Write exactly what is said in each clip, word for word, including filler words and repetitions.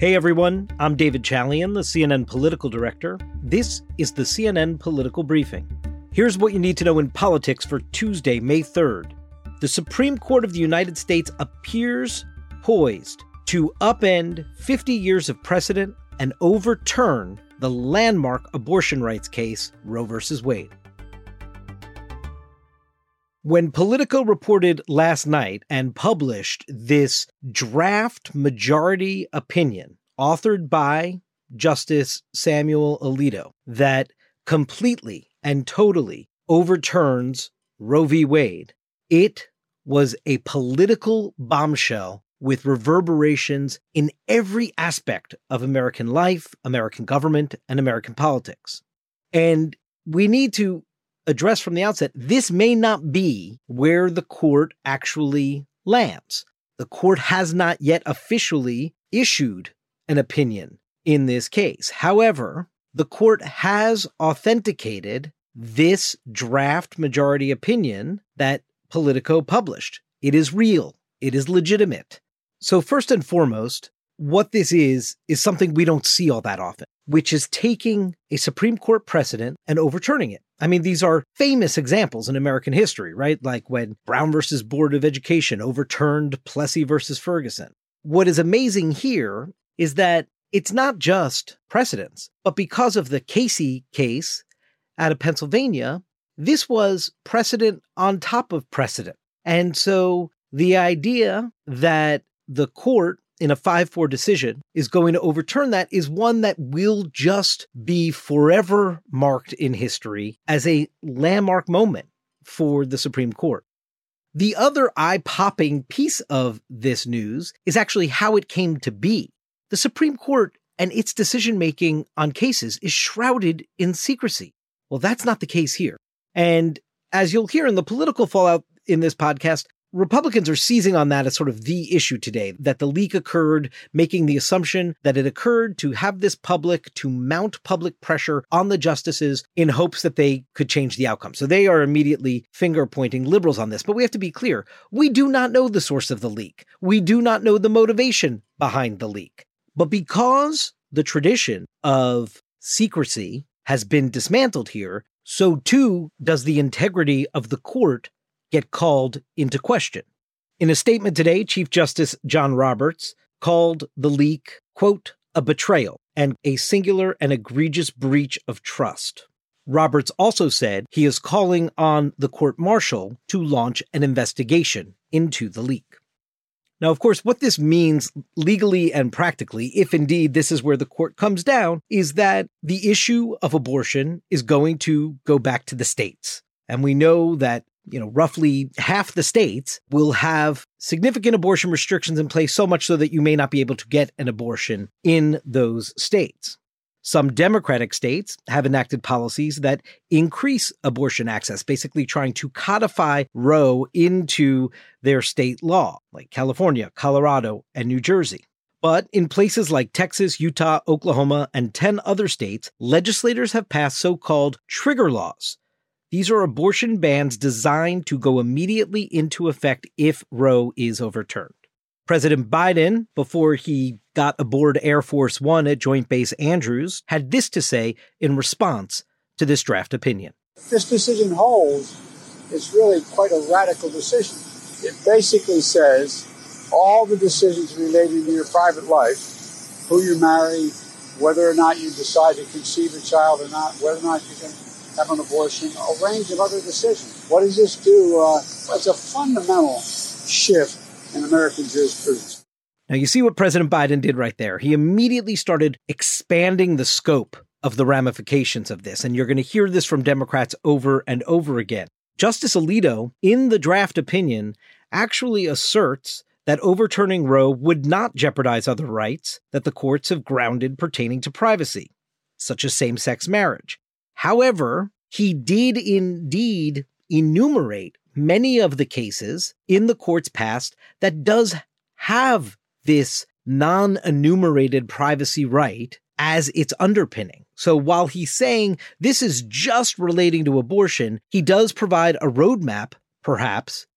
Hey everyone, I'm David Chalian, the C N N political director. This is the C N N Political Briefing. Here's what you need to know in politics for Tuesday, May third. The Supreme Court of the United States appears poised to upend fifty years of precedent and overturn the landmark abortion rights case, Roe v. Wade. When Politico reported last night and published this draft majority opinion authored by Justice Samuel Alito that completely and totally overturns Roe v. Wade, it was a political bombshell with reverberations in every aspect of American life, American government, and American politics. And we need to address from the outset, this may not be where the court actually lands. The court has not yet officially issued an opinion in this case. However, the court has authenticated this draft majority opinion that Politico published. It is real. It is legitimate. So first and foremost, what this is, is something we don't see all that often, which is taking a Supreme Court precedent and overturning it. I mean, these are famous examples in American history, right? Like when Brown versus Board of Education overturned Plessy versus Ferguson. What is amazing here is that it's not just precedents, but because of the Casey case out of Pennsylvania, this was precedent on top of precedent. And so the idea that the court in a five four decision is going to overturn that is one that will just be forever marked in history as a landmark moment for the Supreme Court. The other eye-popping piece of this news is actually how it came to be. The Supreme Court and its decision-making on cases is shrouded in secrecy. Well, that's not the case here. And as you'll hear in the political fallout in this podcast, Republicans are seizing on that as sort of the issue today, that the leak occurred, making the assumption that it occurred to have this public, to mount public pressure on the justices in hopes that they could change the outcome. So they are immediately finger-pointing liberals on this. But we have to be clear. We do not know the source of the leak. We do not know the motivation behind the leak. But because the tradition of secrecy has been dismantled here, so too does the integrity of the court get called into question. In a statement today, Chief Justice John Roberts called the leak, quote, a betrayal and a singular and egregious breach of trust. Roberts also said he is calling on the court-martial to launch an investigation into the leak. Now, of course, what this means legally and practically, if indeed this is where the court comes down, is that the issue of abortion is going to go back to the states. And we know that you know, roughly half the states will have significant abortion restrictions in place, so much so that you may not be able to get an abortion in those states. Some Democratic states have enacted policies that increase abortion access, basically trying to codify Roe into their state law, like California, Colorado, and New Jersey. But in places like Texas, Utah, Oklahoma, and ten other states, legislators have passed so-called trigger laws. These are abortion bans designed to go immediately into effect if Roe is overturned. President Biden, before he got aboard Air Force One at Joint Base Andrews, had this to say in response to this draft opinion. If this decision holds, it's really quite a radical decision. It basically says all the decisions relating to your private life, who you marry, whether or not you decide to conceive a child or not, whether or not you can have an abortion, a range of other decisions. What does this do? Uh, it's a fundamental shift in American jurisprudence. Now, you see what President Biden did right there. He immediately started expanding the scope of the ramifications of this, and you're going to hear this from Democrats over and over again. Justice Alito, in the draft opinion, actually asserts that overturning Roe would not jeopardize other rights that the courts have grounded pertaining to privacy, such as same-sex marriage. However, he did indeed enumerate many of the cases in the court's past that does have this non-enumerated privacy right as its underpinning. So while he's saying this is just relating to abortion, he does provide a roadmap, perhaps,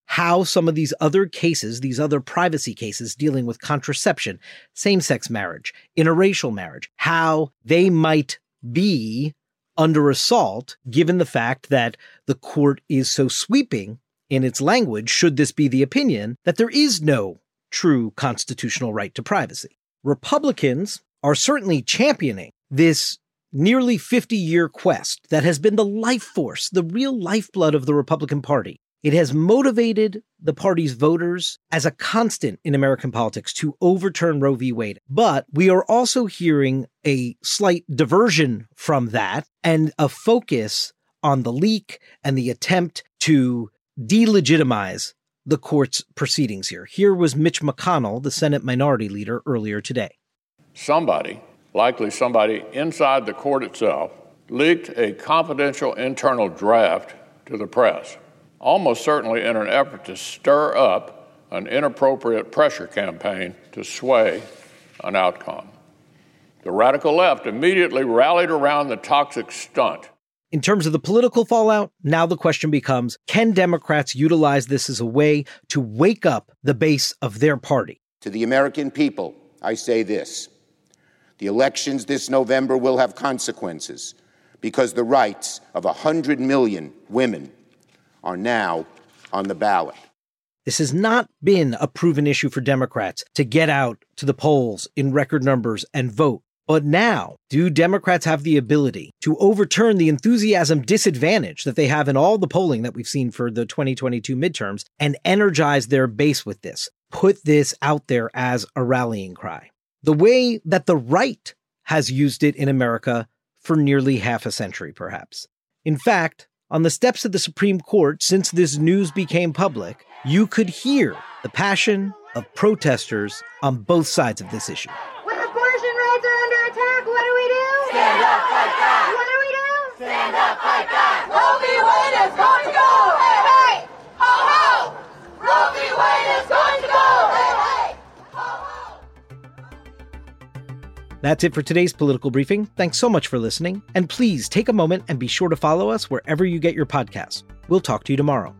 how some of these other cases, these other privacy cases dealing with contraception, same-sex marriage, interracial marriage, how they might be under assault given the fact that the court is so sweeping in its language, should this be the opinion, that there is no true constitutional right to privacy. Republicans are certainly championing this nearly fifty-year quest that has been the life force, the real lifeblood of the Republican Party. It has motivated the party's voters as a constant in American politics to overturn Roe v. Wade. But we are also hearing a slight diversion from that and a focus on the leak and the attempt to delegitimize the court's proceedings here. Here was Mitch McConnell, the Senate Minority Leader, earlier today. Somebody, likely somebody inside the court itself, leaked a confidential internal draft to the press, almost certainly in an effort to stir up an inappropriate pressure campaign to sway an outcome. The radical left immediately rallied around the toxic stunt. In terms of the political fallout, now the question becomes, can Democrats utilize this as a way to wake up the base of their party? To the American people, I say this. The elections this November will have consequences because the rights of one hundred million women are now on the ballot. This has not been a proven issue for Democrats to get out to the polls in record numbers and vote. But now, do Democrats have the ability to overturn the enthusiasm disadvantage that they have in all the polling that we've seen for the twenty twenty-two midterms and energize their base with this? Put this out there as a rallying cry. The way that the right has used it in America for nearly half a century, perhaps. In fact, on the steps of the Supreme Court, since this news became public, you could hear the passion of protesters on both sides of this issue. When abortion rights are under attack, what do we do? Stand up, fight back. What do we do? Stand up, fight back. Roe v. Wade is going to go. Hey, hey, ho, ho. Roe v. Wade is going to go. Hey, hey, ho, ho. That's it for today's Political Briefing. Thanks so much for listening. And please take a moment and be sure to follow us wherever you get your podcasts. We'll talk to you tomorrow.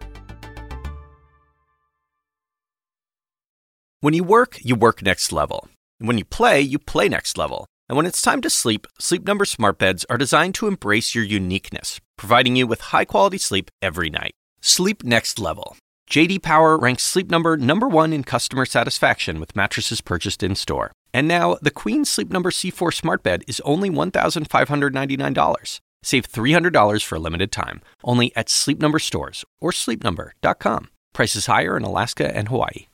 When you work, you work next level. And when you play, you play next level. And when it's time to sleep, Sleep Number smart beds are designed to embrace your uniqueness, providing you with high-quality sleep every night. Sleep next level. J D Power ranks Sleep Number number one in customer satisfaction with mattresses purchased in-store. And now, the Queen Sleep Number C four smart bed is only one thousand five hundred ninety-nine dollars. Save three hundred dollars for a limited time, only at Sleep Number stores or sleep number dot com. Prices higher in Alaska and Hawaii.